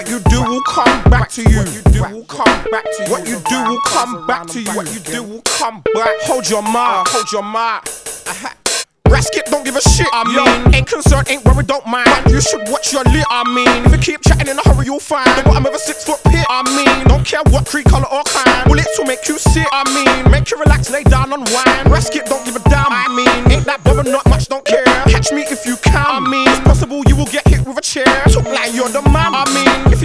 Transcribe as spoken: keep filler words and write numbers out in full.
You do will come back to you. What you do will come back to you. What you do will come back to you. What you do will come back. Hold your mark. Hold your mark. Rasket don't give a shit, I mean. Ain't concerned, ain't worried, don't mind. But you should watch your lip, I mean. If you keep chatting in a hurry, you'll find the bottom of a six foot pit, I mean. Don't care what creed, colour or kind. Bullets will make you sit, I mean. Make you relax, lay down, unwind. Rasket don't give a damn.